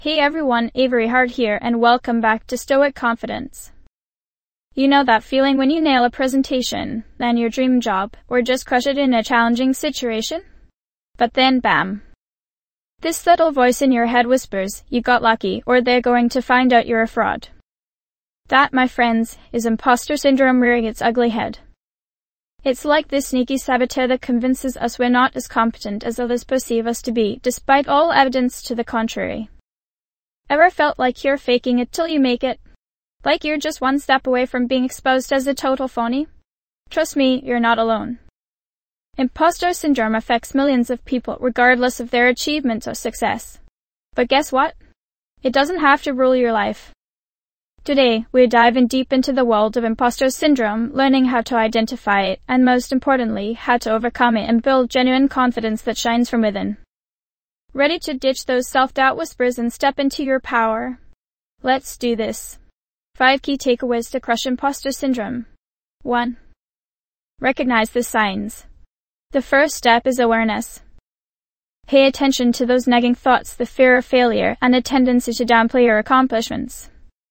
Hey everyone, Avery Hart here and welcome back to Stoic Confidence. You know that feeling when you nail a presentation, land your dream job, or just crush it in a challenging situation? But then bam. This subtle voice in your head whispers, you got lucky, or they're going to find out you're a fraud. That, my friends, is imposter syndrome rearing its ugly head. It's like this sneaky saboteur that convinces us we're not as competent as others perceive us to be, despite all evidence to the contrary. Ever felt like you're faking it till you make it? Like you're just one step away from being exposed as a total phony? Trust me, you're not alone. Imposter syndrome affects millions of people regardless of their achievements or success. But guess what? It doesn't have to rule your life. Today, we're diving deep into the world of imposter syndrome, learning how to identify it, and most importantly, how to overcome it and build genuine confidence that shines from within. Ready to ditch those self-doubt whispers and step into your power? Let's do this. 5 key takeaways to crush imposter syndrome. 1. Recognize the signs. The first step is awareness. Pay attention to those nagging thoughts, the fear of failure, and the tendency to downplay your accomplishments.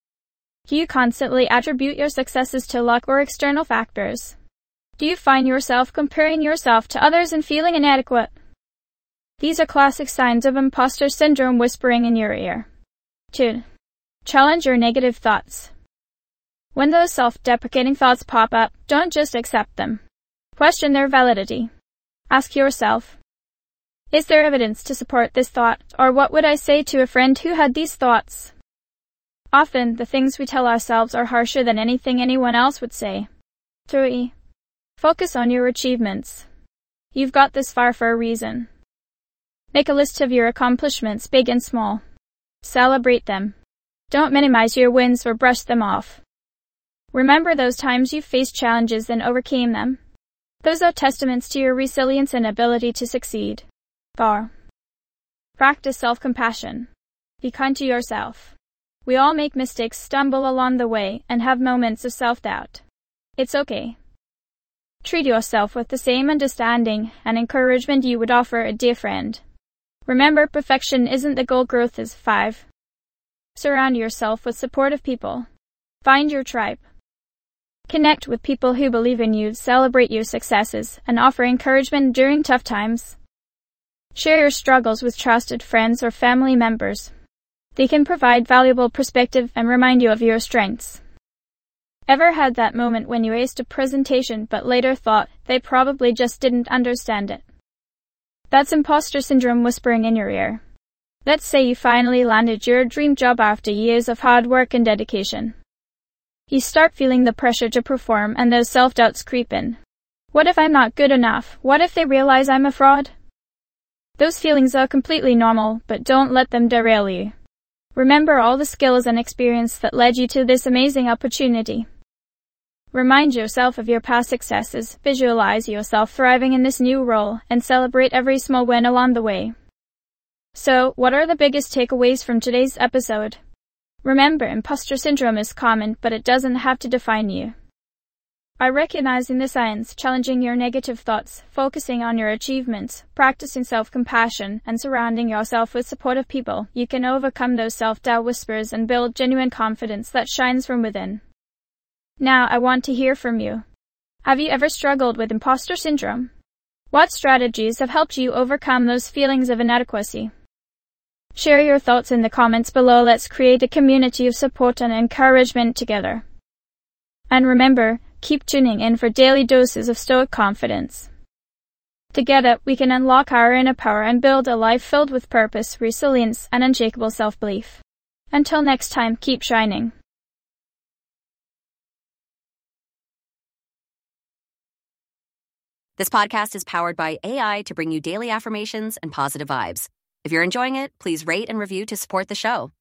Do you constantly attribute your successes to luck or external factors? Do you find yourself comparing yourself to others and feeling inadequate? These are classic signs of imposter syndrome whispering in your ear. 2. Challenge your negative thoughts. When those self-deprecating thoughts pop up, don't just accept them. Question their validity. Ask yourself, is there evidence to support this thought, or what would I say to a friend who had these thoughts? Often, the things we tell ourselves are harsher than anything anyone else would say. 3. Focus on your achievements. You've got this far for a reason. Make a list of your accomplishments, big and small. Celebrate them. Don't minimize your wins or brush them off. Remember those times you faced challenges and overcame them. Those are testaments to your resilience and ability to succeed. 4. Practice self-compassion. Be kind to yourself. We all make mistakes, stumble along the way, and have moments of self-doubt. It's okay. Treat yourself with the same understanding and encouragement you would offer a dear friend. Remember, perfection isn't the goal, growth is. 5. Surround yourself with supportive people. Find your tribe. Connect with people who believe in you, celebrate your successes, and offer encouragement during tough times. Share your struggles with trusted friends or family members. They can provide valuable perspective and remind you of your strengths. Ever had that moment when you aced a presentation but later thought they probably just didn't understand it? That's imposter syndrome whispering in your ear. Let's say you finally landed your dream job after years of hard work and dedication. You start feeling the pressure to perform and those self-doubts creep in. What if I'm not good enough? What if they realize I'm a fraud? Those feelings are completely normal, but don't let them derail you. Remember all the skills and experience that led you to this amazing opportunity. Remind yourself of your past successes, visualize yourself thriving in this new role, and celebrate every small win along the way. So, what are the biggest takeaways from today's episode? Remember, imposter syndrome is common, but it doesn't have to define you. By recognizing the signs, challenging your negative thoughts, focusing on your achievements, practicing self-compassion, and surrounding yourself with supportive people, you can overcome those self-doubt whispers and build genuine confidence that shines from within. Now, I want to hear from you. Have you ever struggled with imposter syndrome? What strategies have helped you overcome those feelings of inadequacy? Share your thoughts in the comments below. Let's create a community of support and encouragement together. And remember, keep tuning in for daily doses of Stoic confidence. Together, we can unlock our inner power and build a life filled with purpose, resilience, and unshakable self-belief. Until next time, keep shining. This podcast is powered by AI to bring you daily affirmations and positive vibes. If you're enjoying it, please rate and review to support the show.